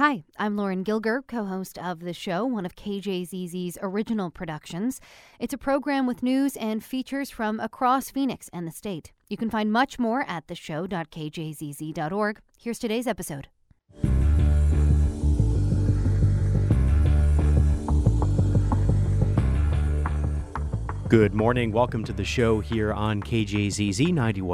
Hi, I'm Lauren Gilger, co-host of the show, one of KJZZ's original productions. It's a program with news and features from across Phoenix and the state. You can find much more at theshow.kjzz.org. Here's today's episode. Good morning. Welcome to the show here on KJZZ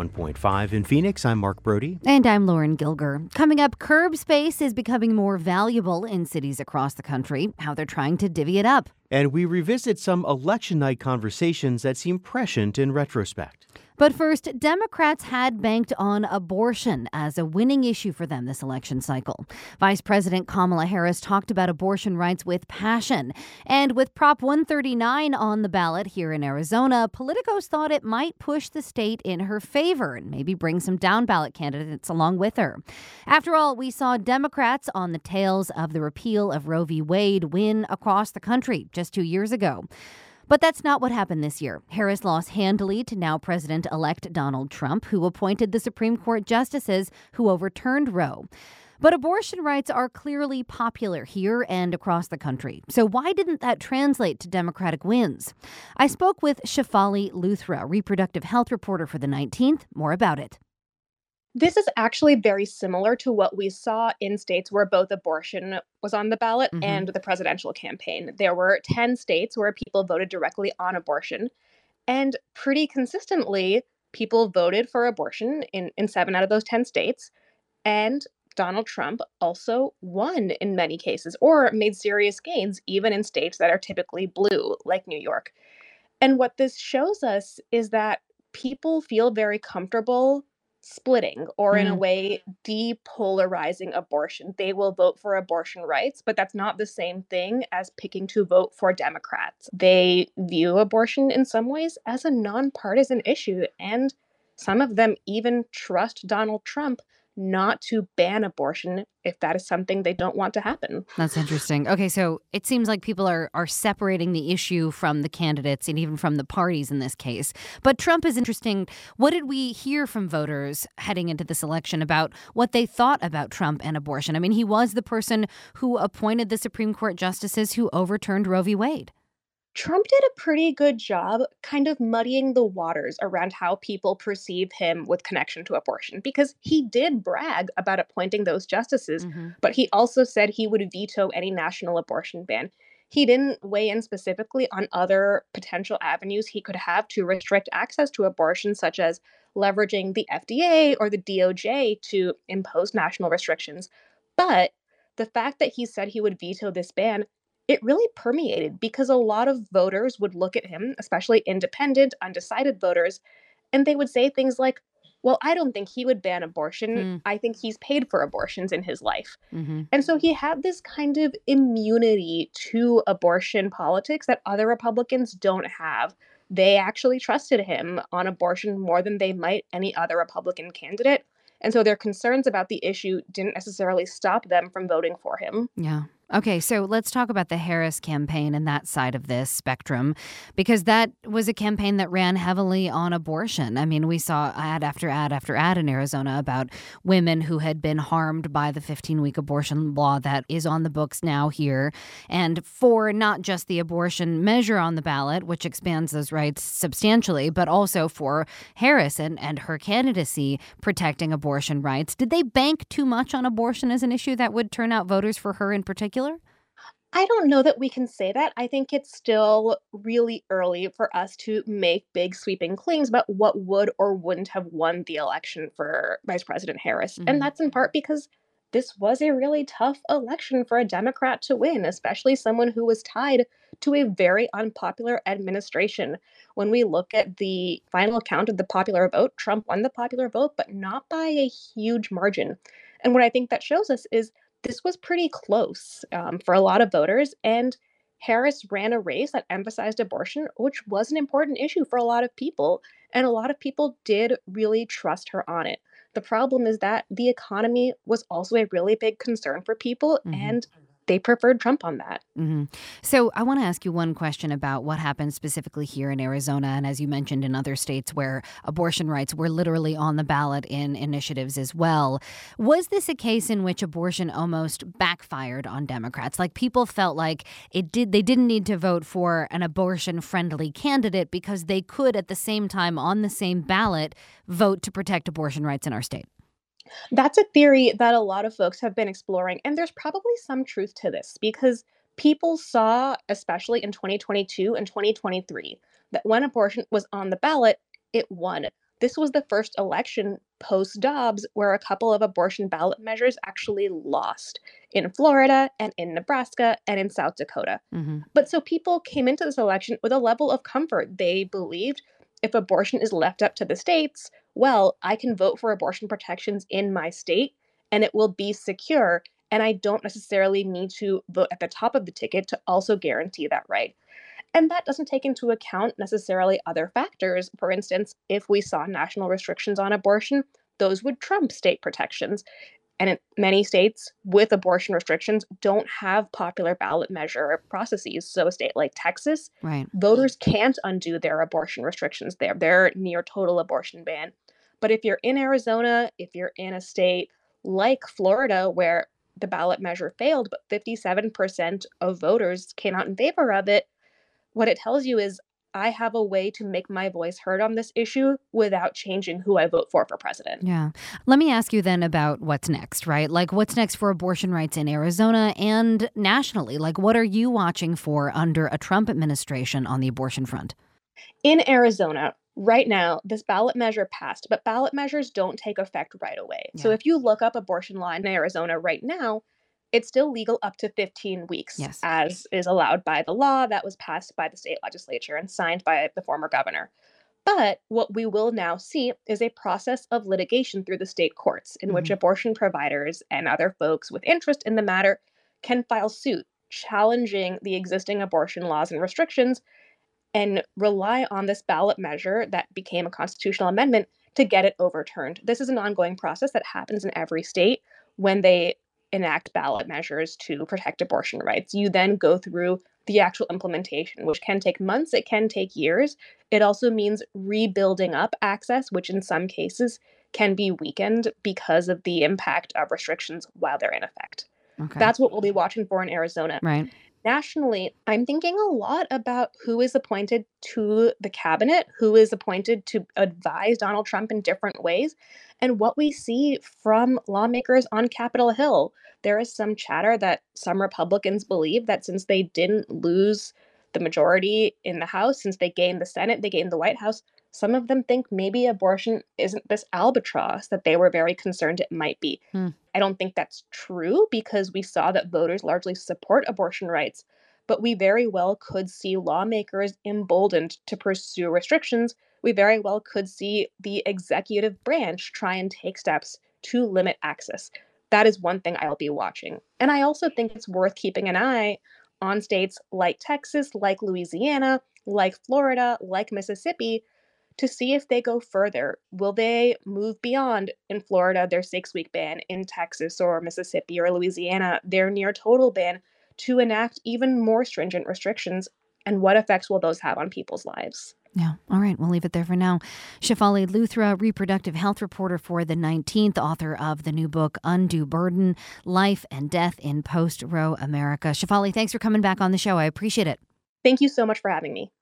91.5 in Phoenix. I'm Mark Brody. And I'm Lauren Gilger. Coming up, curb space is becoming more valuable in cities across the country, how they're trying to divvy it up. And we revisit some election night conversations that seem prescient in retrospect. But first, Democrats had banked on abortion as a winning issue for them this election cycle. Vice President Kamala Harris talked about abortion rights with passion. And with Prop 139 on the ballot here in Arizona, politicos thought it might push the state in her favor and maybe bring some down-ballot candidates along with her. After all, we saw Democrats on the tails of the repeal of Roe v. Wade win across the country just 2 years ago. But that's not what happened this year. Harris lost handily to now President-elect Donald Trump, who appointed the Supreme Court justices who overturned Roe. But abortion rights are clearly popular here and across the country. So why didn't that translate to Democratic wins? I spoke with Shefali Luthra, reproductive health reporter for the 19th. More about it. This is actually very similar to what we saw in states where both abortion was on the ballot and the presidential campaign. There were 10 states where people voted directly on abortion, and pretty consistently, people voted for abortion in 7 out of those 10 states. And Donald Trump also won in many cases or made serious gains, even in states that are typically blue, like New York. And what this shows us is that people feel very comfortable splitting or, in a way, depolarizing abortion. They will vote for abortion rights, but that's not the same thing as picking to vote for Democrats. They view abortion in some ways as a nonpartisan issue, and some of them even trust Donald Trump not to ban abortion if that is something they don't want to happen. That's interesting. Okay, so it seems like people are separating the issue from the candidates and even from the parties in this case. But Trump is interesting. What did we hear from voters heading into this election about what they thought about Trump and abortion? I mean, he was the person who appointed the Supreme Court justices who overturned Roe v. Wade. Trump did a pretty good job kind of muddying the waters around how people perceive him with connection to abortion, because he did brag about appointing those justices, but he also said he would veto any national abortion ban. He didn't weigh in specifically on other potential avenues he could have to restrict access to abortion, such as leveraging the FDA or the DOJ to impose national restrictions. But the fact that he said he would veto this ban, it really permeated because a lot of voters would look at him, especially independent, undecided voters, and they would say things like, well, I don't think he would ban abortion. I think he's paid for abortions in his life. And so he had this kind of immunity to abortion politics that other Republicans don't have. They actually trusted him on abortion more than they might any other Republican candidate. And so their concerns about the issue didn't necessarily stop them from voting for him. Yeah. Okay, so let's talk about the Harris campaign and that side of this spectrum, because that was a campaign that ran heavily on abortion. I mean, we saw ad after ad after ad in Arizona about women who had been harmed by the 15-week abortion law that is on the books now here. And for not just the abortion measure on the ballot, which expands those rights substantially, but also for Harris and her candidacy protecting abortion rights. Did they bank too much on abortion as an issue that would turn out voters for her in particular? I don't know that we can say that. I think it's still really early for us to make big sweeping claims about what would or wouldn't have won the election for Vice President Harris. And that's in part because this was a really tough election for a Democrat to win, especially someone who was tied to a very unpopular administration. When we look at the final count of the popular vote, Trump won the popular vote, but not by a huge margin. And what I think that shows us is this was pretty close for a lot of voters, and Harris ran a race that emphasized abortion, which was an important issue for a lot of people, and a lot of people did really trust her on it. The problem is that the economy was also a really big concern for people, and they preferred Trump on that. Mm-hmm. So I want to ask you one question about what happened specifically here in Arizona, and as you mentioned, in other states where abortion rights were literally on the ballot in initiatives as well. Was this a case in which abortion almost backfired on Democrats? Like people felt like they didn't need to vote for an abortion-friendly candidate because they could at the same time on the same ballot vote to protect abortion rights in our state? That's a theory that a lot of folks have been exploring, and there's probably some truth to this because people saw, especially in 2022 and 2023, that when abortion was on the ballot, it won. This was the first election post Dobbs where a couple of abortion ballot measures actually lost in Florida and in Nebraska and in South Dakota. Mm-hmm. But so people came into this election with a level of comfort. They believed if abortion is left up to the states, well, I can vote for abortion protections in my state and it will be secure. And I don't necessarily need to vote at the top of the ticket to also guarantee that right. And that doesn't take into account necessarily other factors. For instance, if we saw national restrictions on abortion, those would trump state protections. And in many states with abortion restrictions don't have popular ballot measure processes. So a state like Texas, Right. voters can't undo their abortion restrictions there. They're near total abortion ban. But if you're in Arizona, if you're in a state like Florida, where the ballot measure failed, but 57% of voters came out in favor of it, what it tells you is I have a way to make my voice heard on this issue without changing who I vote for president. Yeah. Let me ask you then about what's next, right? Like what's next for abortion rights in Arizona and nationally? Like what are you watching for under a Trump administration on the abortion front? In Arizona, right now, this ballot measure passed, but ballot measures don't take effect right away. So Yeah. if you look up abortion law in Arizona right now, it's still legal up to 15 weeks, Yes. as is allowed by the law that was passed by the state legislature and signed by the former governor. But what we will now see is a process of litigation through the state courts in which Mhm. abortion providers and other folks with interest in the matter can file suit challenging the existing abortion laws and restrictions and rely on this ballot measure that became a constitutional amendment to get it overturned. This is an ongoing process that happens in every state when they enact ballot measures to protect abortion rights. You then go through the actual implementation, which can take months, it can take years. It also means rebuilding up access, which in some cases can be weakened because of the impact of restrictions while they're in effect. Okay. That's what we'll be watching for in Arizona. Right. Nationally, I'm thinking a lot about who is appointed to the cabinet, who is appointed to advise Donald Trump in different ways, and what we see from lawmakers on Capitol Hill. There is some chatter that some Republicans believe that since they didn't lose the majority in the House, since they gained the Senate, they gained the White House, some of them think maybe abortion isn't this albatross that they were very concerned it might be. Hmm. I don't think that's true because we saw that voters largely support abortion rights, but we very well could see lawmakers emboldened to pursue restrictions. We very well could see the executive branch try and take steps to limit access. That is one thing I'll be watching. And I also think it's worth keeping an eye on states like Texas, like Louisiana, like Florida, like Mississippi, to see if they go further. Will they move beyond, in Florida, their 6-week ban, in Texas or Mississippi or Louisiana, their near total ban, to enact even more stringent restrictions? And what effects will those have on people's lives? Yeah. All right. We'll leave it there for now. Shefali Luthra, reproductive health reporter for The 19th, author of the new book, Undue Burden, Life and Death in Post-Roe America. Shefali, thanks for coming back on the show. I appreciate it. Thank you so much for having me.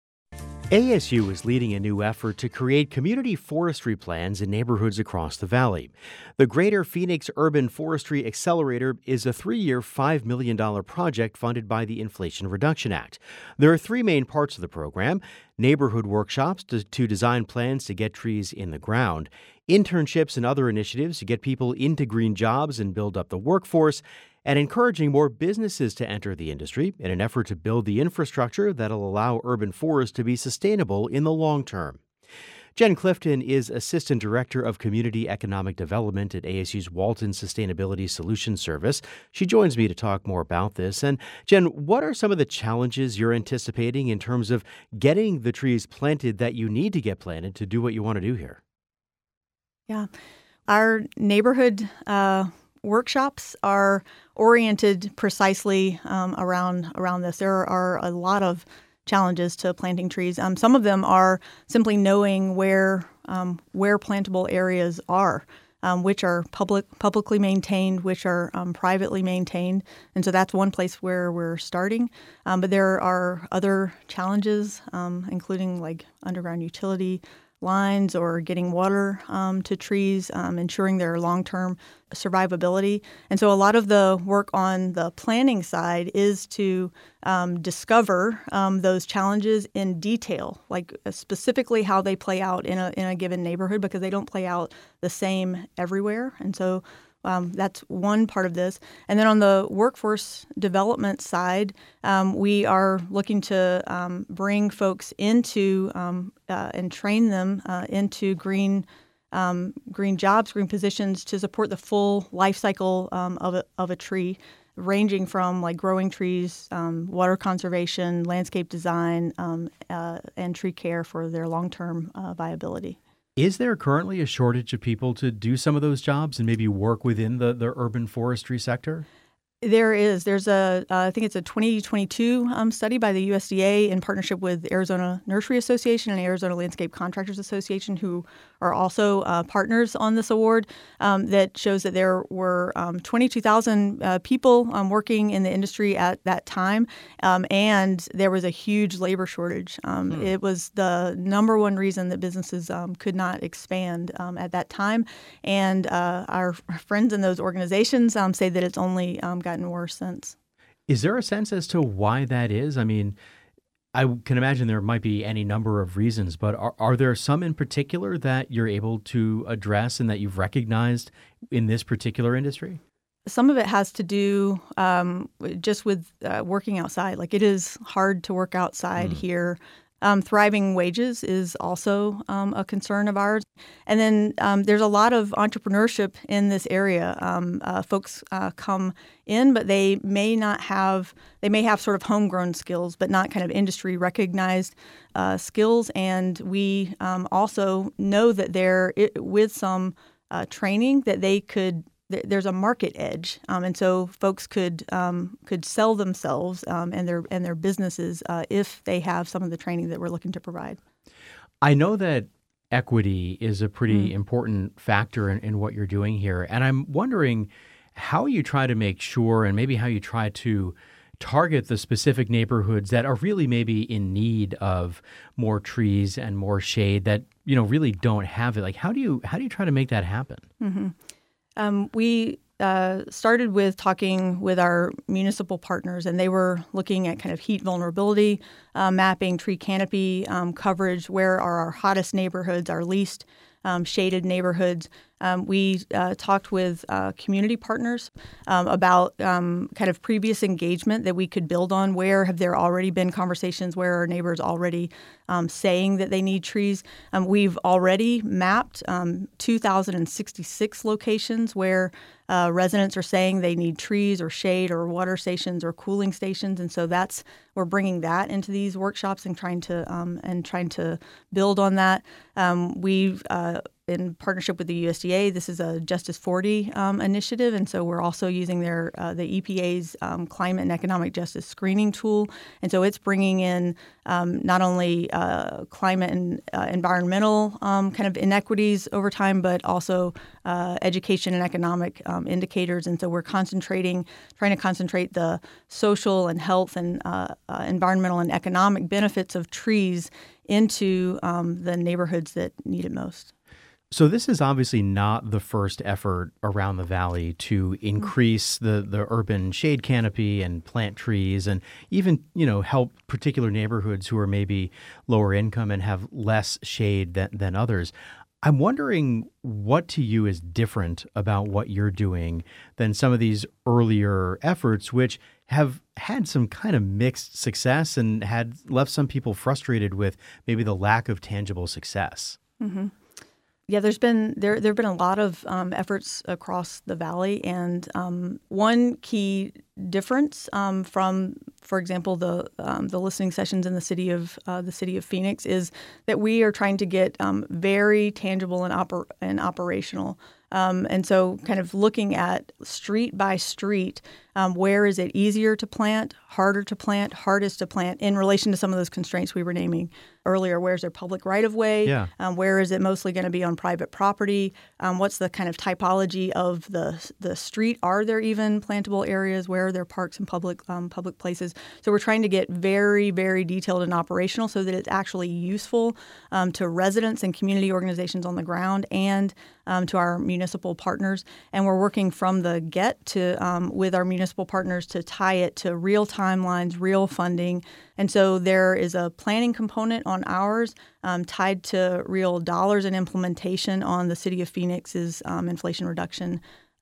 ASU is leading a new effort to create community forestry plans in neighborhoods across the valley. The Greater Phoenix Urban Forestry Accelerator is a 3-year, $5 million project funded by the Inflation Reduction Act. There are 3 main parts of the program: neighborhood workshops to design plans to get trees in the ground, internships and other initiatives to get people into green jobs and build up the workforce, and encouraging more businesses to enter the industry in an effort to build the infrastructure that'll allow urban forests to be sustainable in the long term. Jen Clifton is Assistant Director of Community Economic Development at ASU's Walton Sustainability Solutions Service. She joins me to talk more about this. And Jen, what are some of the challenges you're anticipating in terms of getting the trees planted that you need to get planted to do what you want to do here? Yeah. Our neighborhood workshops are oriented precisely around this. There are a lot of challenges to planting trees. Some of them are simply knowing where plantable areas are, which are publicly maintained, which are privately maintained. And so that's one place where we're starting. But there are other challenges, including like underground utility lines or getting water to trees, ensuring their long-term survivability. And so a lot of the work on the planning side is to discover those challenges in detail, like specifically how they play out in a given neighborhood, because they don't play out the same everywhere. And so that's one part of this. And then on the workforce development side, we are looking to bring folks into and train them into green jobs, green positions to support the full life cycle of a tree, ranging from like growing trees, water conservation, landscape design, and tree care for their long-term viability. Is there currently a shortage of people to do some of those jobs and maybe work within the urban forestry sector? There is. There's I think it's a 2022 study by the USDA in partnership with Arizona Nursery Association and Arizona Landscape Contractors Association, who are also partners on this award, that shows that there were 22,000 people working in the industry at that time, and there was a huge labor shortage. It was the number one reason that businesses could not expand at that time, and our friends in those organizations say that it's only gotten worse since. Is there a sense as to why that is? I mean, I can imagine there might be any number of reasons, but are there some in particular that you're able to address and that you've recognized in this particular industry? Some of it has to do just with working outside. Like, it is hard to work outside here. Thriving wages is also a concern of ours. And then there's a lot of entrepreneurship in this area. Folks come in, but they may have sort of homegrown skills, but not kind of industry recognized skills. And we also know that with some training that there's a market edge, and so folks could sell themselves and their businesses if they have some of the training that we're looking to provide. I know that equity is a pretty important factor in what you're doing here, and I'm wondering how you try to make sure, and maybe how you try to target the specific neighborhoods that are really maybe in need of more trees and more shade that really don't have it. Like, how do you try to make that happen? Mm-hmm. We started with talking with our municipal partners, and they were looking at kind of heat vulnerability mapping, tree canopy coverage, where are our hottest neighborhoods, our least shaded neighborhoods. We talked with community partners about kind of previous engagement that we could build on. Where have there already been conversations where our neighbors already saying that they need trees? We've already mapped 2,066 locations where residents are saying they need trees or shade or water stations or cooling stations, and so we're bringing that into these workshops and trying to build on that. We've in partnership with the USDA, this is a Justice 40 initiative, and so we're also using the EPA's climate and economic justice screening tool, and so it's bringing in not only climate and environmental kind of inequities over time, but also education and economic indicators, and so we're trying to concentrate the social and health and environmental and economic benefits of trees into the neighborhoods that need it most. So this is obviously not the first effort around the valley to increase the urban shade canopy and plant trees and even, help particular neighborhoods who are maybe lower income and have less shade than others. I'm wondering what to you is different about what you're doing than some of these earlier efforts, which have had some kind of mixed success and had left some people frustrated with maybe the lack of tangible success. Mm-hmm. Yeah, there have been a lot of efforts across the valley, and one key difference from, for example, the listening sessions in the city of Phoenix is that we are trying to get very tangible and operational And so kind of looking at street by street, where is it easier to plant, harder to plant, hardest to plant in relation to some of those constraints we were naming earlier. Where's there public right-of-way? Yeah. Where is it mostly going to be on private property? What's the kind of typology of the street? Are there even plantable areas? Where are there parks and public places? So we're trying to get very, very detailed and operational so that it's actually useful to residents and community organizations on the ground and to our municipal partners. And we're working from the get to with our municipal partners to tie it to real timelines, real funding. And so there is a planning component on ours tied to real dollars and implementation on the City of Phoenix's Inflation Reduction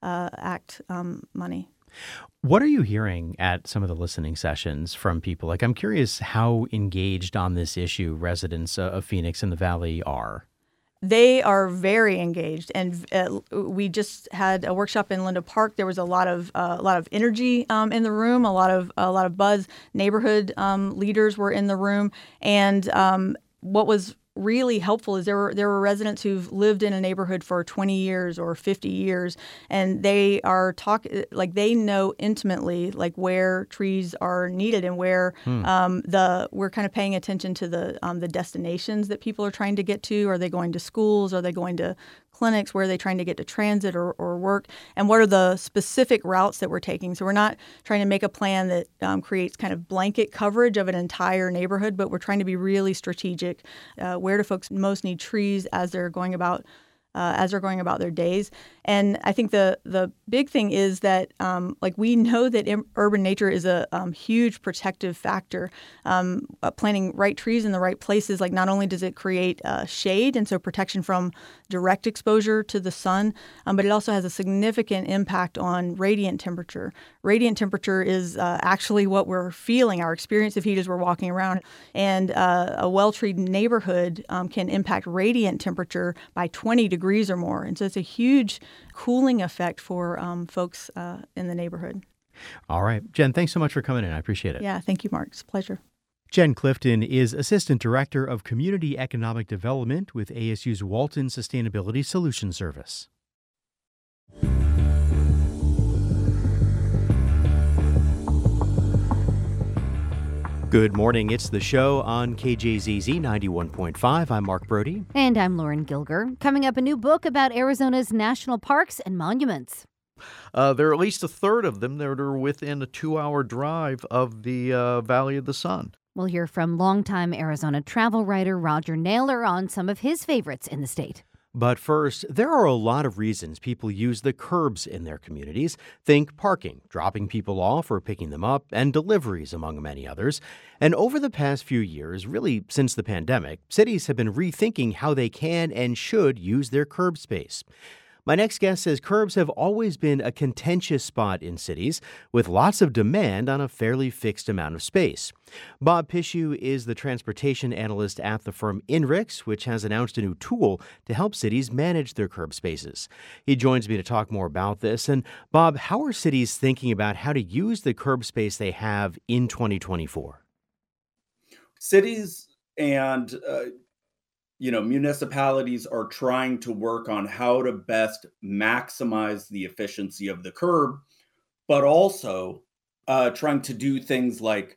Act money. What are you hearing at some of the listening sessions from people? Like, I'm curious how engaged on this issue residents of Phoenix and the Valley are. They are very engaged, and we just had a workshop in Linda Park. There was a lot of energy in the room, a lot of buzz. Neighborhood leaders were in the room, and what was really helpful is there were residents who've lived in a neighborhood for 20 years or 50 years, and they are they know intimately where trees are needed and where we're kind of paying attention to the destinations that people are trying to get to. Are they going to schools? Are they going to clinics? Where are they trying to get to transit or work? And what are the specific routes that we're taking? So we're not trying to make a plan that creates kind of blanket coverage of an entire neighborhood, but we're trying to be really strategic. Where do folks most need trees as they're going about their days? And I think the big thing is that we know that urban nature is a huge protective factor. Planting right trees in the right places, not only does it create shade and so protection from direct exposure to the sun, but it also has a significant impact on radiant temperature. Radiant temperature is actually what we're feeling, our experience of heat as we're walking around. And a well-treed neighborhood can impact radiant temperature by 20 degrees or more. And so it's a huge cooling effect for folks in the neighborhood. All right. Jen, thanks so much for coming in. I appreciate it. Yeah, thank you, Mark. It's a pleasure. Jen Clifton is Assistant Director of Community Economic Development with ASU's Walton Sustainability Solutions Service. Good morning. It's The Show on KJZZ 91.5. I'm Mark Brody. And I'm Lauren Gilger. Coming up, a new book about Arizona's national parks and monuments. There are at least a third of them that are within a 2-hour drive of the Valley of the Sun. We'll hear from longtime Arizona travel writer Roger Naylor on some of his favorites in the state. But first, there are a lot of reasons people use the curbs in their communities. Think parking, dropping people off or picking them up, and deliveries, among many others. And over the past few years, really since the pandemic, cities have been rethinking how they can and should use their curb space. My next guest says curbs have always been a contentious spot in cities, with lots of demand on a fairly fixed amount of space. Bob Pishew is the transportation analyst at the firm INRIX, which has announced a new tool to help cities manage their curb spaces. He joins me to talk more about this. And Bob, how are cities thinking about how to use the curb space they have in 2024? Cities and municipalities are trying to work on how to best maximize the efficiency of the curb, but also trying to do things like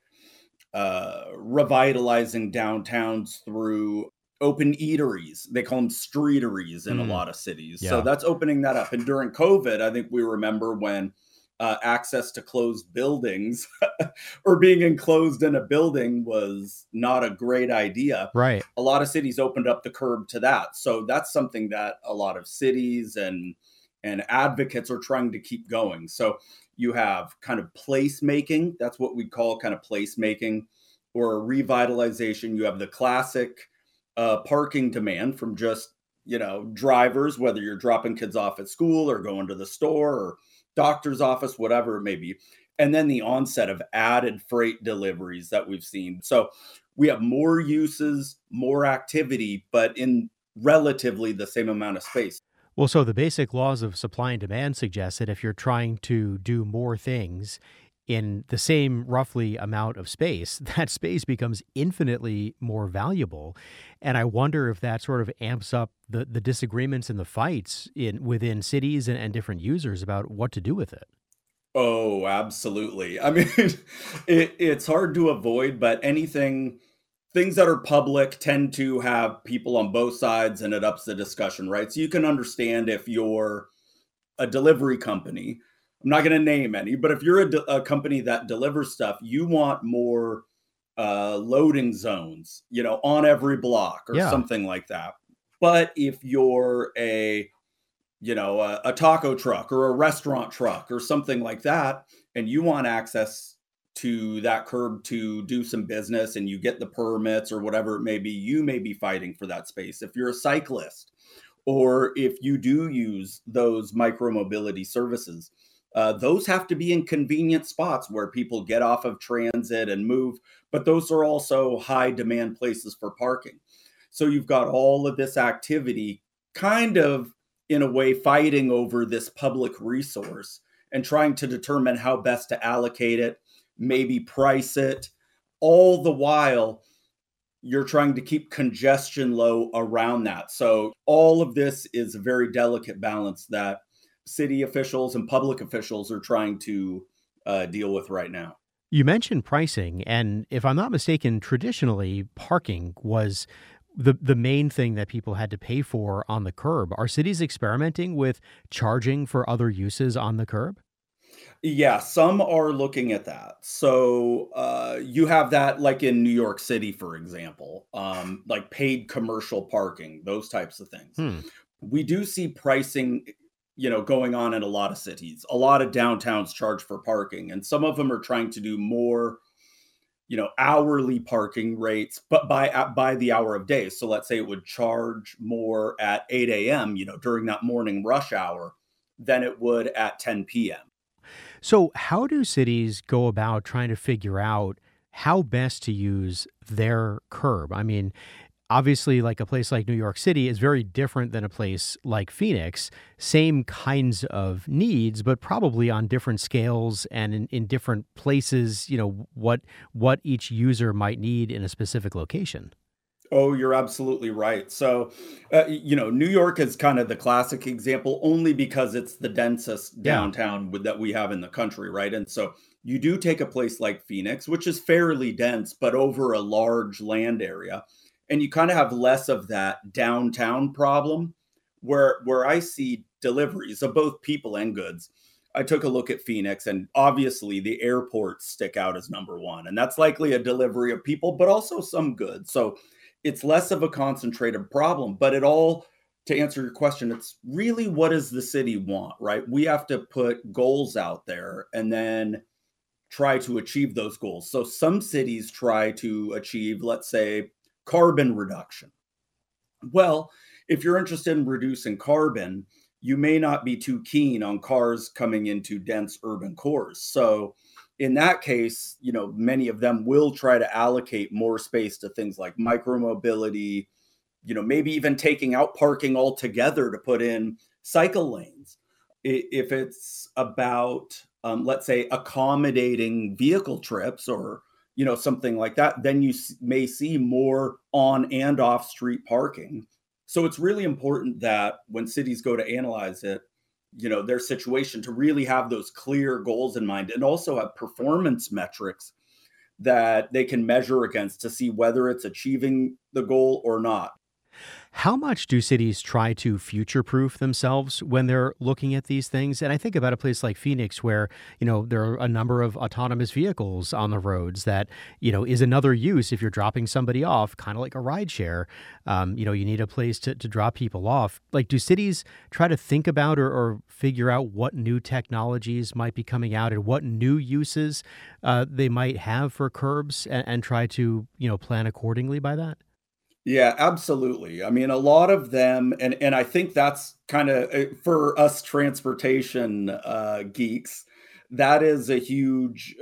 revitalizing downtowns through open eateries. They call them streeteries in a lot of cities. Yeah. So that's opening that up. And during COVID, I think we remember when access to closed buildings or being enclosed in a building was not a great idea. Right. A lot of cities opened up the curb to that. So that's something that a lot of cities and advocates are trying to keep going. So you have kind of placemaking. That's what we call kind of placemaking or revitalization. You have the classic parking demand from just, drivers, whether you're dropping kids off at school or going to the store or doctor's office, whatever it may be. And then the onset of added freight deliveries that we've seen. So we have more uses, more activity, but in relatively the same amount of space. Well, so the basic laws of supply and demand suggest that if you're trying to do more things in the same roughly amount of space, that space becomes infinitely more valuable. And I wonder if that sort of amps up the disagreements and the fights within cities and different users about what to do with it. Oh, absolutely. I mean, it's hard to avoid, but things that are public tend to have people on both sides and it ups the discussion, right? So you can understand if you're a delivery company, I'm not going to name any, but if you're a company that delivers stuff, you want more loading zones, on every block or Yeah. something like that. But if you're a taco truck or a restaurant truck or something like that, and you want access to that curb to do some business and you get the permits or whatever it may be, you may be fighting for that space. If you're a cyclist or if you do use those micromobility services, those have to be in convenient spots where people get off of transit and move, but those are also high demand places for parking. So you've got all of this activity kind of in a way fighting over this public resource and trying to determine how best to allocate it, maybe price it. All the while, you're trying to keep congestion low around that. So all of this is a very delicate balance that city officials and public officials are trying to deal with right now. You mentioned pricing, and if I'm not mistaken, traditionally parking was the main thing that people had to pay for on the curb. Are cities experimenting with charging for other uses on the curb? Yeah, some are looking at that. So you have that like in New York City, for example, like paid commercial parking, those types of things. Hmm. We do see pricing, going on in a lot of cities. A lot of downtowns charge for parking, and some of them are trying to do more, hourly parking rates, but by the hour of day. So let's say it would charge more at 8 a.m., during that morning rush hour than it would at 10 p.m. So, how do cities go about trying to figure out how best to use their curb? I mean, obviously, like a place like New York City is very different than a place like Phoenix. Same kinds of needs, but probably on different scales and in different places, what each user might need in a specific location. Oh, you're absolutely right. So, New York is kind of the classic example only because it's the densest Yeah. downtown that we have in the country, right? And so you do take a place like Phoenix, which is fairly dense, but over a large land area, and you kind of have less of that downtown problem where I see deliveries of both people and goods. I took a look at Phoenix, and obviously the airports stick out as number one, and that's likely a delivery of people, but also some goods. So it's less of a concentrated problem, but to answer your question, it's really what does the city want, right? We have to put goals out there and then try to achieve those goals. So some cities try to achieve, let's say, carbon reduction. Well, if you're interested in reducing carbon, you may not be too keen on cars coming into dense urban cores. So in that case, many of them will try to allocate more space to things like micromobility, maybe even taking out parking altogether to put in cycle lanes. If it's about, let's say, accommodating vehicle trips or, something like that, then you may see more on and off street parking. So it's really important that when cities go to analyze it, their situation to really have those clear goals in mind and also have performance metrics that they can measure against to see whether it's achieving the goal or not. How much do cities try to future-proof themselves when they're looking at these things? And I think about a place like Phoenix where, there are a number of autonomous vehicles on the roads that, is another use if you're dropping somebody off, kind of like a ride share. You need a place to drop people off. Like, do cities try to think about or figure out what new technologies might be coming out and what new uses they might have for curbs and try to, plan accordingly by that? Yeah, absolutely. I mean, a lot of them, and I think that's kind of for us transportation geeks, that is a huge,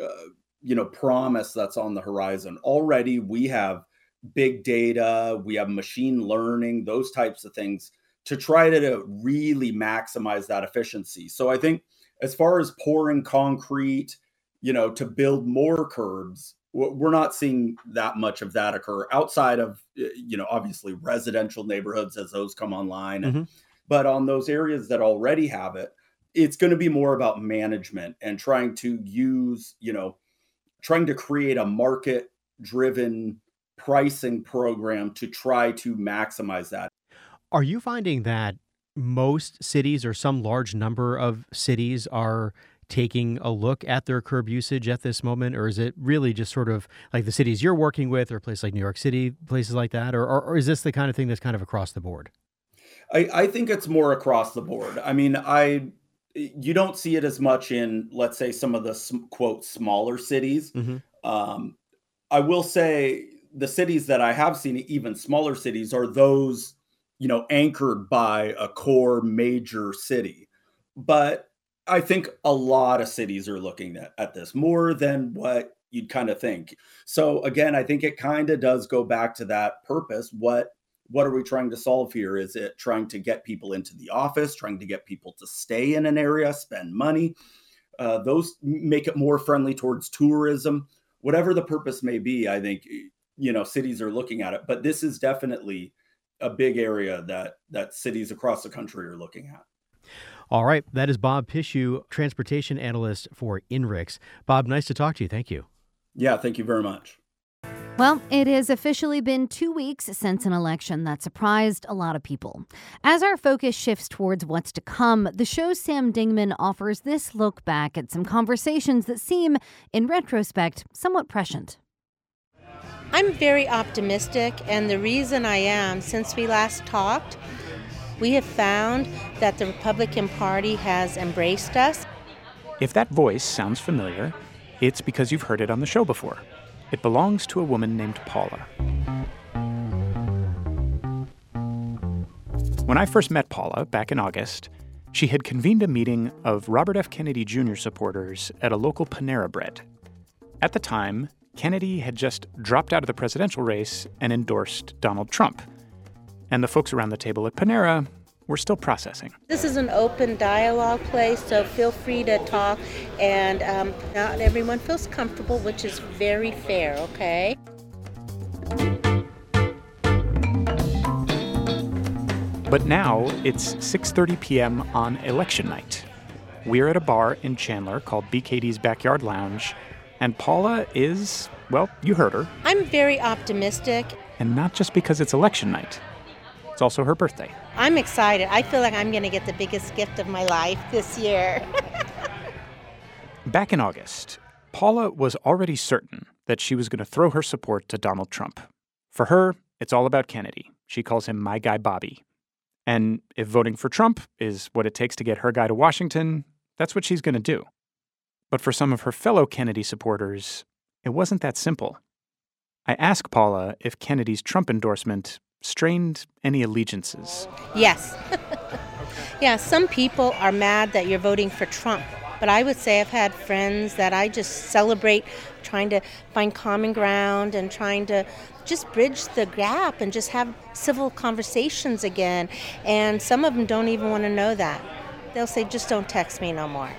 promise that's on the horizon. Already, we have big data, we have machine learning, those types of things to try to really maximize that efficiency. So I think as far as pouring concrete, to build more curbs. We're not seeing that much of that occur outside of, obviously residential neighborhoods as those come online. Mm-hmm. But on those areas that already have it, it's going to be more about management and trying to create a market-driven pricing program to try to maximize that. Are you finding that most cities or some large number of cities are taking a look at their curb usage at this moment? Or is it really just sort of like the cities you're working with or a place like New York City, places like that? Or is this the kind of thing that's kind of across the board? I think it's more across the board. I mean, you don't see it as much in, let's say, some of the quote smaller cities. Mm-hmm. I will say the cities that I have seen, even smaller cities, are those, anchored by a core major city. But I think a lot of cities are looking at this more than what you'd kind of think. So again, I think it kind of does go back to that purpose. What are we trying to solve here? Is it trying to get people into the office, trying to get people to stay in an area, spend money? Those make it more friendly towards tourism. Whatever the purpose may be, I think, cities are looking at it. But this is definitely a big area that cities across the country are looking at. All right. That is Bob Pishu, transportation analyst for INRIX. Bob, nice to talk to you. Thank you. Yeah, thank you very much. Well, it has officially been 2 weeks since an election that surprised a lot of people. As our focus shifts towards what's to come, the show's Sam Dingman offers this look back at some conversations that seem, in retrospect, somewhat prescient. I'm very optimistic, and the reason I am, since we last talked, we have found that the Republican Party has embraced us. If that voice sounds familiar, it's because you've heard it on the show before. It belongs to a woman named Paula. When I first met Paula back in August, she had convened a meeting of Robert F. Kennedy Jr. supporters at a local Panera Bread. At the time, Kennedy had just dropped out of the presidential race and endorsed Donald Trump. And the folks around the table at Panera were still processing. This is an open dialogue place, so feel free to talk, and not everyone feels comfortable, which is very fair, okay? But now it's 6:30 p.m. on election night. We're at a bar in Chandler called BKD's Backyard Lounge, and Paula is, well, you heard her. I'm very optimistic. And not just because it's election night. It's also her birthday. I'm excited. I feel like I'm going to get the biggest gift of my life this year. Back in August, Paula was already certain that she was going to throw her support to Donald Trump. For her, it's all about Kennedy. She calls him my guy Bobby. And if voting for Trump is what it takes to get her guy to Washington, that's what she's going to do. But for some of her fellow Kennedy supporters, it wasn't that simple. I asked Paula if Kennedy's Trump endorsement strained any allegiances. Yes. Yeah, some people are mad that you're voting for Trump. But I would say I've had friends that I just celebrate trying to find common ground and trying to just bridge the gap and just have civil conversations again. And some of them don't even want to know that. They'll say, just don't text me no more.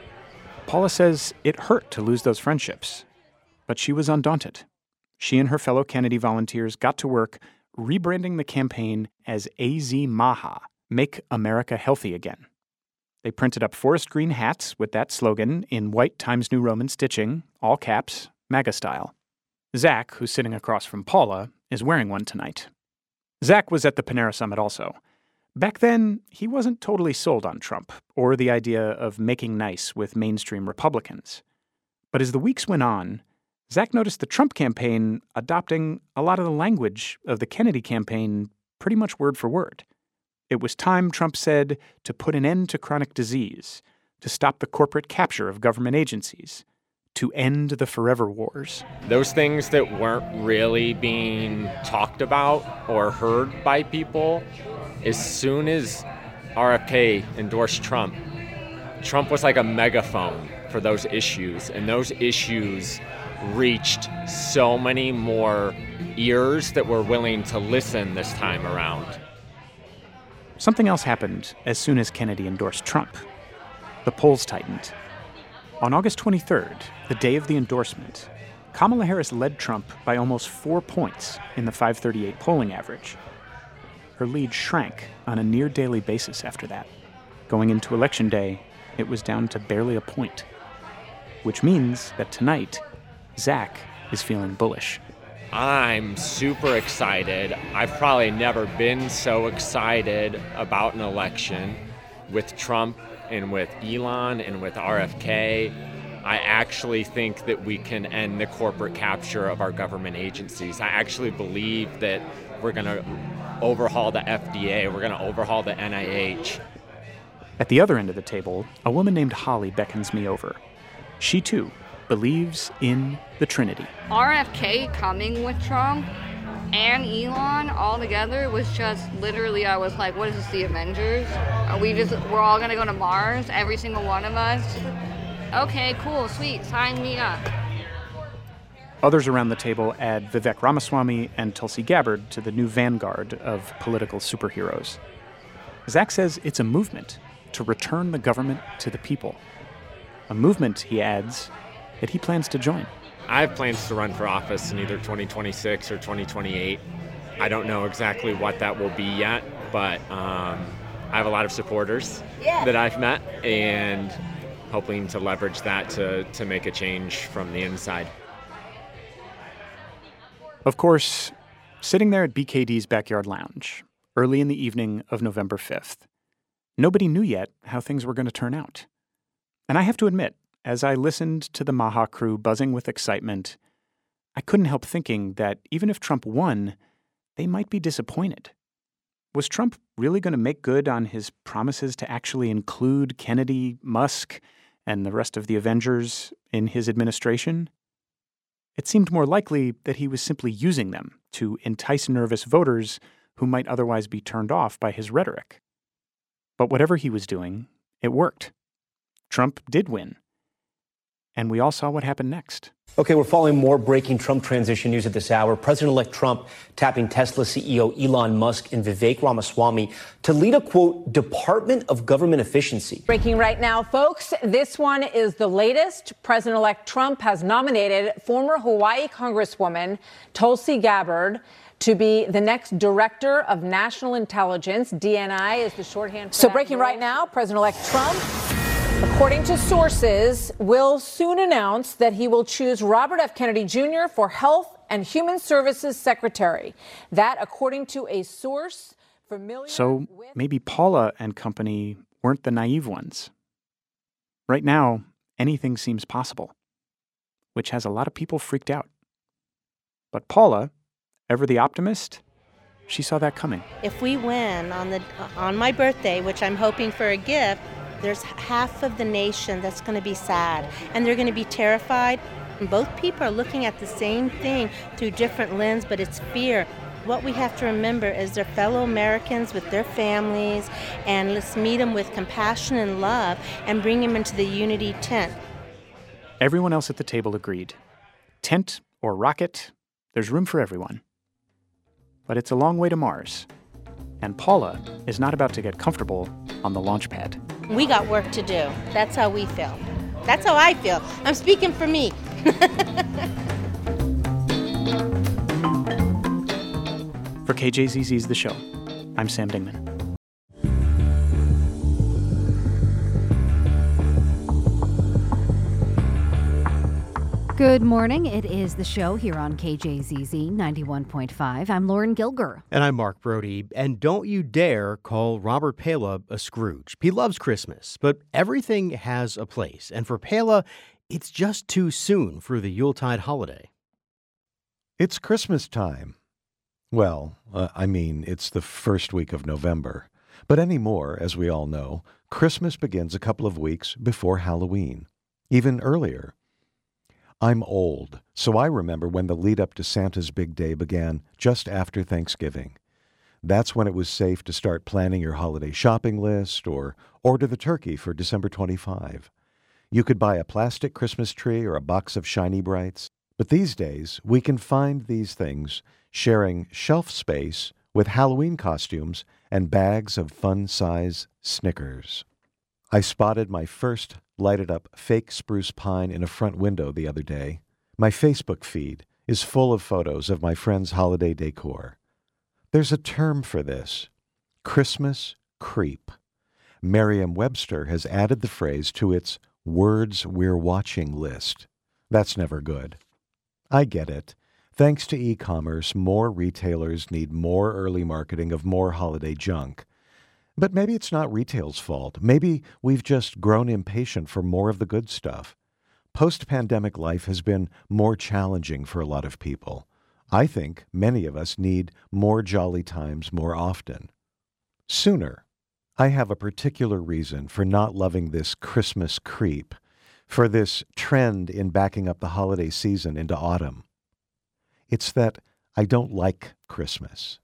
Paula says it hurt to lose those friendships, but she was undaunted. She and her fellow Kennedy volunteers got to work rebranding the campaign as AZ Maha, Make America Healthy Again. They printed up forest green hats with that slogan in white Times New Roman stitching, all caps, MAGA style. Zach, who's sitting across from Paula, is wearing one tonight. Zach was at the Panera Summit also. Back then, he wasn't totally sold on Trump or the idea of making nice with mainstream Republicans. But as the weeks went on, Zach noticed the Trump campaign adopting a lot of the language of the Kennedy campaign pretty much word for word. It was time, Trump said, to put an end to chronic disease, to stop the corporate capture of government agencies, to end the forever wars. Those things that weren't really being talked about or heard by people, as soon as RFK endorsed Trump, Trump was like a megaphone for those issues, and those issues reached so many more ears that were willing to listen this time around. Something else happened as soon as Kennedy endorsed Trump. The polls tightened. On August 23rd, the day of the endorsement, Kamala Harris led Trump by almost 4 points in the 538 polling average. Her lead shrank on a near-daily basis after that. Going into Election Day, it was down to barely a point, which means that tonight, Zach is feeling bullish. I'm super excited. I've probably never been so excited about an election with Trump and with Elon and with RFK. I actually think that we can end the corporate capture of our government agencies. I actually believe that we're going to overhaul the FDA. We're going to overhaul the NIH. At the other end of the table, a woman named Holly beckons me over. She, too, believes in the Trinity. RFK coming with Trump and Elon all together was just literally, I was like, what is this, the Avengers? We're all going to go to Mars, every single one of us? Okay, cool, sweet, sign me up. Others around the table add Vivek Ramaswamy and Tulsi Gabbard to the new vanguard of political superheroes. Zach says it's a movement to return the government to the people. A movement, he adds, that he plans to join. I have plans to run for office in either 2026 or 2028. I don't know exactly what that will be yet, but I have a lot of supporters that I've met and hoping to leverage that to make a change from the inside. Of course, sitting there at BKD's Backyard Lounge, early in the evening of November 5th, nobody knew yet how things were going to turn out. And I have to admit, as I listened to the Maha crew buzzing with excitement, I couldn't help thinking that even if Trump won, they might be disappointed. Was Trump really going to make good on his promises to actually include Kennedy, Musk, and the rest of the Avengers in his administration? It seemed more likely that he was simply using them to entice nervous voters who might otherwise be turned off by his rhetoric. But whatever he was doing, it worked. Trump did win. And we all saw what happened next. Okay, we're following more breaking Trump transition news at this hour. President-elect Trump tapping Tesla CEO Elon Musk and Vivek Ramaswamy to lead a, quote, Department of Government Efficiency. Breaking right now, folks. This one is the latest. President-elect Trump has nominated former Hawaii Congresswoman Tulsi Gabbard to be the next Director of National Intelligence. DNI is the shorthand for that. So breaking right now, President-elect Trump, according to sources, will soon announce that he will choose Robert F. Kennedy Jr. for Health and Human Services Secretary. That, according to a source familiar So maybe Paula and company weren't the naive ones. Right now, anything seems possible, which has a lot of people freaked out. But Paula, ever the optimist, she saw that coming. If we win on my birthday, which I'm hoping for a gift, there's half of the nation that's going to be sad, and they're going to be terrified. And both people are looking at the same thing through different lenses, but it's fear. What we have to remember is they're fellow Americans with their families, and let's meet them with compassion and love and bring them into the unity tent. Everyone else at the table agreed. Tent or rocket, there's room for everyone. But it's a long way to Mars, and Paula is not about to get comfortable on the launch pad. We got work to do. That's how we feel. That's how I feel. I'm speaking for me. For KJZZ's The Show, I'm Sam Dingman. Good morning. It is The Show here on KJZZ 91.5. I'm Lauren Gilger. And I'm Mark Brody. And don't you dare call Robert Pala a Scrooge. He loves Christmas, but everything has a place. And for Pala, it's just too soon for the Yuletide holiday. It's Christmas time. Well, it's the first week of November. But anymore, as we all know, Christmas begins a couple of weeks before Halloween, even earlier. I'm old, so I remember when the lead-up to Santa's big day began just after Thanksgiving. That's when it was safe to start planning your holiday shopping list or order the turkey for December 25. You could buy a plastic Christmas tree or a box of Shiny Brights. But these days, we can find these things sharing shelf space with Halloween costumes and bags of fun-size Snickers. I spotted my first lighted up fake spruce pine in a front window the other day. My Facebook feed is full of photos of my friends' holiday decor. There's a term for this: Christmas creep. Merriam-Webster has added the phrase to its words we're watching list. That's never good. I get it. Thanks to e-commerce, more retailers need more early marketing of more holiday junk. But maybe it's not retail's fault. Maybe we've just grown impatient for more of the good stuff. Post-pandemic life has been more challenging for a lot of people. I think many of us need more jolly times more often. Sooner. I have a particular reason for not loving this Christmas creep, for this trend in backing up the holiday season into autumn. It's that I don't like Christmas.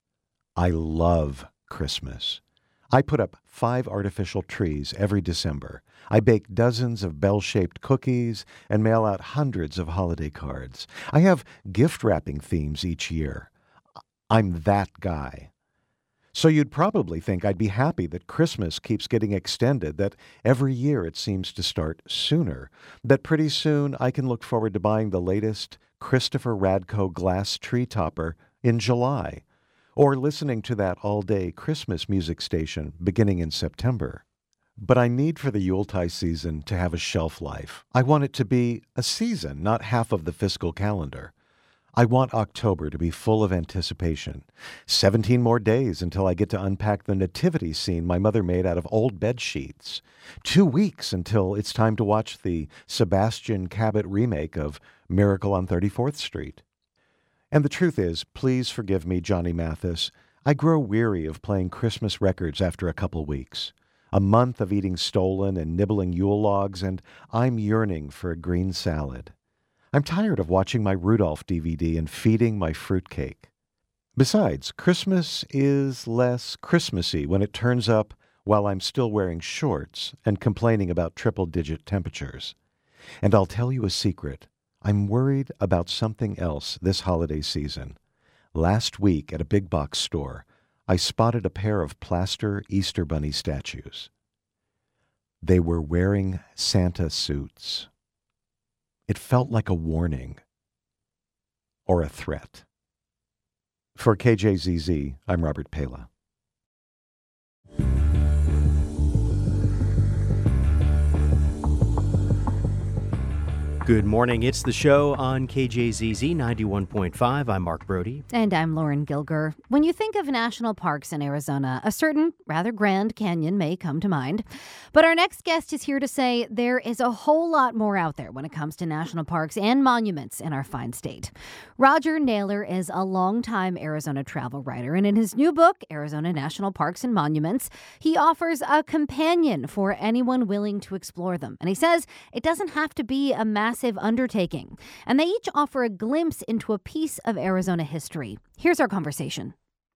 I love Christmas. I put up 5 artificial trees every December. I bake dozens of bell-shaped cookies and mail out hundreds of holiday cards. I have gift wrapping themes each year. I'm that guy. So you'd probably think I'd be happy that Christmas keeps getting extended, that every year it seems to start sooner, that pretty soon I can look forward to buying the latest Christopher Radko glass tree topper in July, or listening to that all-day Christmas music station beginning in September. But I need for the Yuletide season to have a shelf life. I want it to be a season, not half of the fiscal calendar. I want October to be full of anticipation. 17 more days until I get to unpack the nativity scene my mother made out of old bed sheets. 2 weeks until it's time to watch the Sebastian Cabot remake of Miracle on 34th Street. And the truth is, please forgive me, Johnny Mathis, I grow weary of playing Christmas records after a couple weeks. A month of eating stolen and nibbling Yule logs, and I'm yearning for a green salad. I'm tired of watching my Rudolph DVD and feeding my fruitcake. Besides, Christmas is less Christmassy when it turns up while I'm still wearing shorts and complaining about triple-digit temperatures. And I'll tell you a secret. I'm worried about something else this holiday season. Last week at a big box store, I spotted a pair of plaster Easter Bunny statues. They were wearing Santa suits. It felt like a warning or a threat. For KJZZ, I'm Robert Pala. Good morning. It's the show on KJZZ 91.5. I'm Mark Brody. And I'm Lauren Gilger. When you think of national parks in Arizona, a certain rather grand canyon may come to mind. But our next guest is here to say there is a whole lot more out there when it comes to national parks and monuments in our fine state. Roger Naylor is a longtime Arizona travel writer, and in his new book, Arizona National Parks and Monuments, he offers a companion for anyone willing to explore them. And he says it doesn't have to be a massive undertaking. And they each offer a glimpse into a piece of Arizona history. Here's our conversation.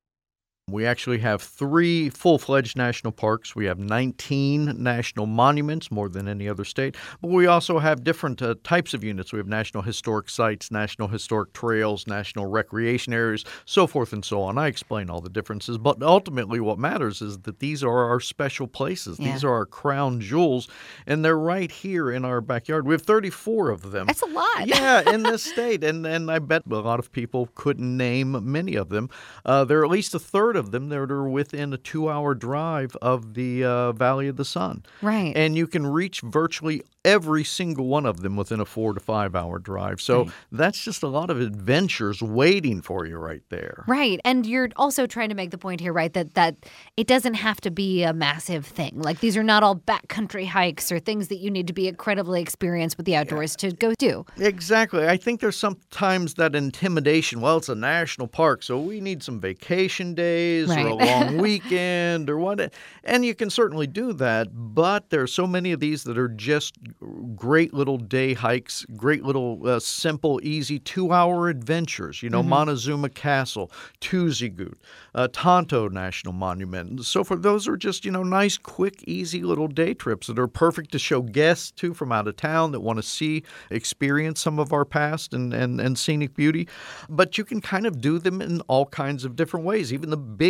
We actually have 3 full-fledged national parks. We have 19 national monuments, more than any other state. But we also have different types of units. We have national historic sites, national historic trails, national recreation areas, so forth and so on. I explain all the differences. But ultimately what matters is that these are our special places. Yeah. These are our crown jewels, and they're right here in our backyard. We have 34 of them. That's a lot. Yeah, in this state. And I bet a lot of people couldn't name many of them. There are at least a third of them that are within a 2-hour drive of the Valley of the Sun. Right. And you can reach virtually every single one of them within a 4 to 5 hour drive. So that's just a lot of adventures waiting for you right there. Right. And you're also trying to make the point here, right, that it doesn't have to be a massive thing. Like these are not all backcountry hikes or things that you need to be incredibly experienced with the outdoors to go do. Exactly. I think there's sometimes that intimidation. Well, it's a national park, so we need some vacation days or a long weekend or what. And you can certainly do that, but there are so many of these that are just great little day hikes, great little simple, easy 2-hour adventures. You know, Montezuma Castle, Tuzigoot, Tonto National Monument. So for those are just, nice, quick, easy little day trips that are perfect to show guests to from out of town that want to experience some of our past and scenic beauty. But you can kind of do them in all kinds of different ways. Even the big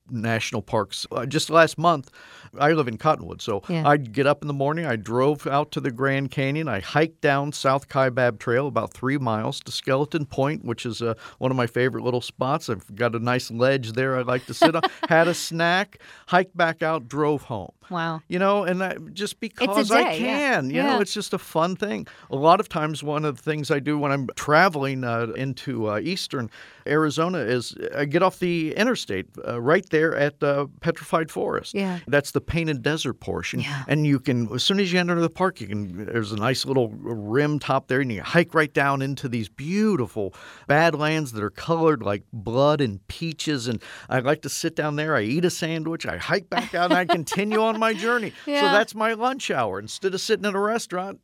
national parks. Just last month, I live in Cottonwood, so I'd get up in the morning. I drove out to the Grand Canyon. I hiked down South Kaibab Trail about 3 miles to Skeleton Point, which is one of my favorite little spots. I've got a nice ledge there I like to sit on. Had a snack, hiked back out, drove home. Wow. And just because I can. You know, it's just a fun thing. A lot of times, one of the things I do when I'm traveling into eastern Arizona is I get off the interstate right there at Petrified Forest. Yeah. That's the Painted Desert portion. Yeah. And you can, as soon as you enter the park, there's a nice little rim top there, and you hike right down into these beautiful badlands that are colored like blood and peaches. And I like to sit down there. I eat a sandwich. I hike back out, and I continue on my journey. Yeah. So that's my lunch hour. Instead of sitting in a restaurant,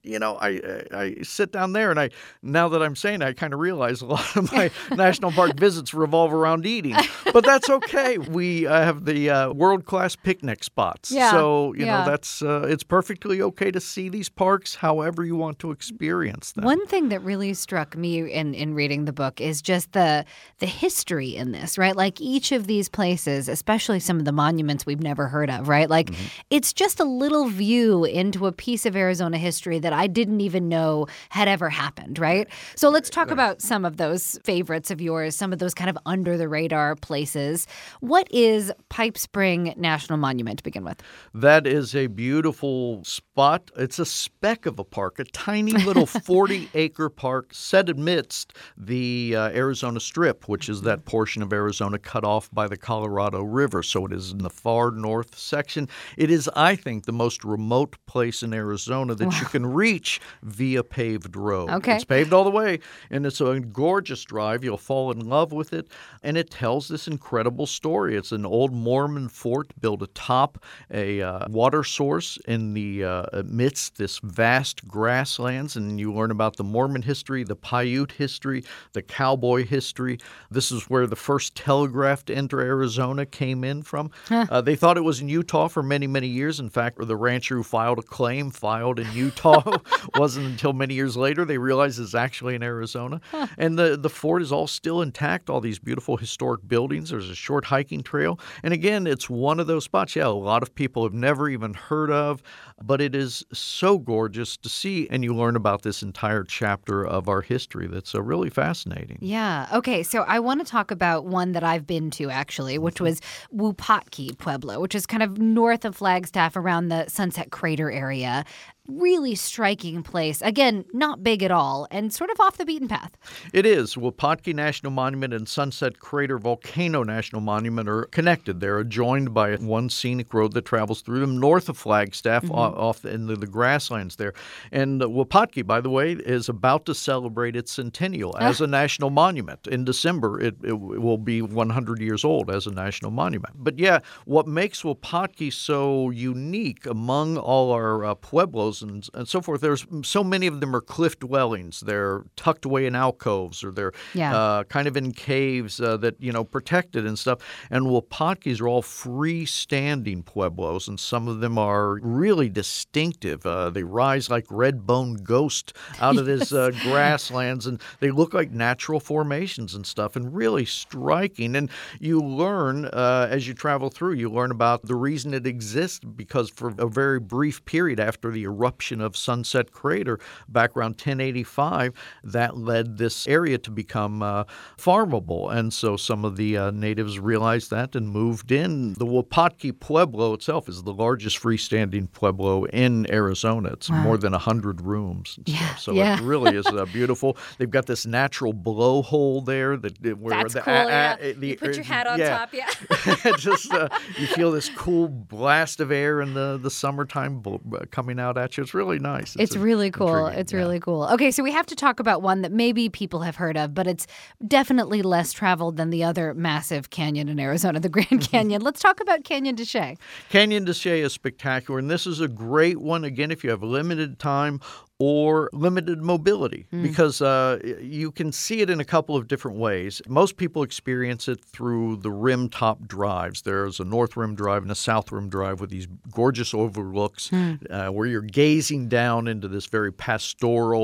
I sit down there, and now that I'm saying it, I kind of realize a lot of my national park visits revolve around eating. But that's okay. We have the world-class picnic spots. Yeah. So, that's it's perfectly okay to see these parks however you want to experience them. One thing that really struck me in reading the book is just the history in this, right? Like each of these places, especially some of the monuments we've never heard of, right? Like it's just a little view into a piece of Arizona history that I didn't even know had ever happened, right? So let's talk about some of those favorites of yours, some of those kind of under the radar places. What is Pipe Spring National Monument to begin with? That is a beautiful spot. It's a speck of a park, a tiny little 40-acre park set amidst the Arizona Strip, which is that portion of Arizona cut off by the Colorado River. So it is in the far north section. It is, I think, the most remote place in Arizona that you can reach via paved road. Okay. It's paved all the way, and it's a gorgeous drive. You'll fall in love with it, and it tells this incredible story. It's an old Mormon fort built atop a water source in the amidst this vast grasslands, and you learn about the Mormon history, the Paiute history, the cowboy history. This is where the first telegraph to enter Arizona came in from. They thought it was in Utah for many, many years. In fact, the rancher who filed a claim filed in Utah. Wasn't until many years later they realized it's actually in Arizona. And the fort is all still intact, all these beautiful historic buildings. There's a short hiking trail. And again, it's one of those spots, a lot of people have never even heard of, but it is so gorgeous to see. And you learn about this entire chapter of our history that's really fascinating. Yeah. Okay. So I want to talk about one that I've been to, actually, which was Wupatki Pueblo, which is kind of north of Flagstaff around the Sunset Crater area. Really striking place. Again, not big at all and sort of off the beaten path. It is. Wupatki National Monument and Sunset Crater Volcano National Monument are connected. They're adjoined by one scenic road that travels through them north of Flagstaff, off into the grasslands there. And Wupatki, by the way, is about to celebrate its centennial as a national monument. In December, it will be 100 years old as a national monument. But yeah, what makes Wupatki so unique among all our pueblos and so forth, there's so many of them are cliff dwellings. They're tucked away in alcoves, or they're kind of in caves that, protected and stuff. And Wupatkis are all freestanding pueblos, and some of them are really distinctive. They rise like red-boned ghosts out of this grasslands, and they look like natural formations and stuff, and really striking. And you learn, as you travel through, you learn about the reason it exists, because for a very brief period after the eruption of Sunset Crater back around 1085, that led this area to become farmable. And so some of the natives realized that and moved in. The Wupatki Pueblo itself is the largest freestanding pueblo in Arizona. It's more than 100 rooms and stuff. So it really is beautiful. They've got this natural blowhole there. Where That's cool, you put your hat on top, Just you feel this cool blast of air in the summertime coming out at you. It's really nice. It's really cool. It's really cool. Okay, so we have to talk about one that maybe people have heard of, but it's definitely less traveled than the other massive canyon in Arizona, the Grand Canyon. Let's talk about Canyon de Chelly. Canyon de Chelly is spectacular, and this is a great one, again, if you have limited time or limited mobility, because you can see it in a couple of different ways. Most people experience it through the rim top drives. There's a north rim drive and a south rim drive with these gorgeous overlooks where you're gazing down into this very pastoral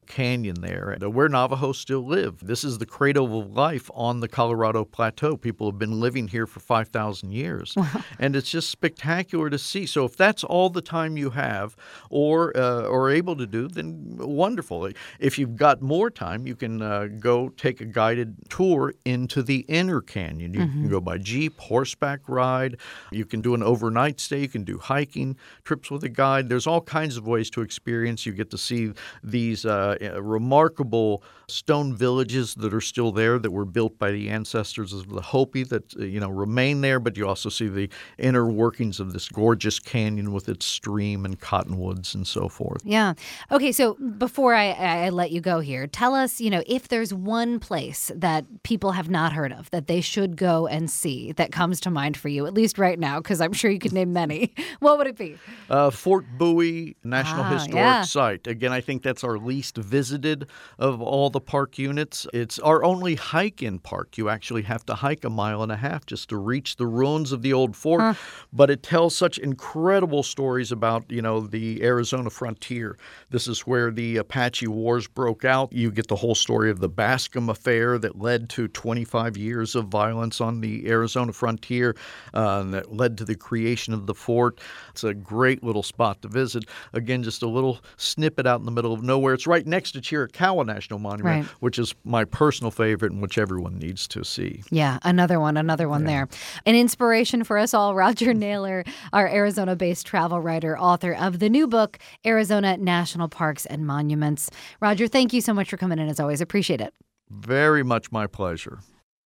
canyon there, where Navajos still live. This is the cradle of life on the Colorado Plateau. People have been living here for 5,000 years. Wow. And it's just spectacular to see. So if that's all the time you have or are able to do, then wonderful. If you've got more time, you can go take a guided tour into the inner canyon. You can go by jeep, horseback ride. You can do an overnight stay. You can do hiking trips with a guide. There's all kinds of ways to experience. You get to see these remarkable stone villages that are still there that were built by the ancestors of the Hopi that remain there, but you also see the inner workings of this gorgeous canyon with its stream and cottonwoods and so forth. Yeah. Okay, so before I let you go here, tell us, if there's one place that people have not heard of that they should go and see that comes to mind for you, at least right now, because I'm sure you could name many. What would it be? Fort Bowie National Historic Site. Again, I think that's our least visited of all the park units. It's our only hike-in park. You actually have to hike 1.5 miles just to reach the ruins of the old fort. But it tells such incredible stories about, the Arizona frontier. This is where the Apache Wars broke out. You get the whole story of the Bascom Affair that led to 25 years of violence on the Arizona frontier that led to the creation of the fort. It's a great little spot to visit. Again, just a little snippet out in the middle of nowhere. It's right next to Chiricahua National Monument, which is my personal favorite and which everyone needs to see. Yeah, another one there. An inspiration for us all, Roger Naylor, our Arizona-based travel writer, author of the new book, Arizona National Parks and Monuments. Roger, thank you so much for coming in, as always. Appreciate it. Very much my pleasure.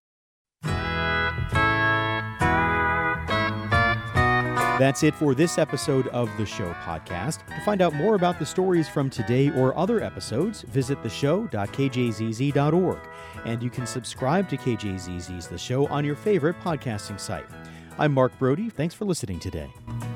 That's it for this episode of The Show podcast. To find out more about the stories from today or other episodes, visit theshow.kjzz.org. And you can subscribe to KJZZ's The Show on your favorite podcasting site. I'm Mark Brody. Thanks for listening today.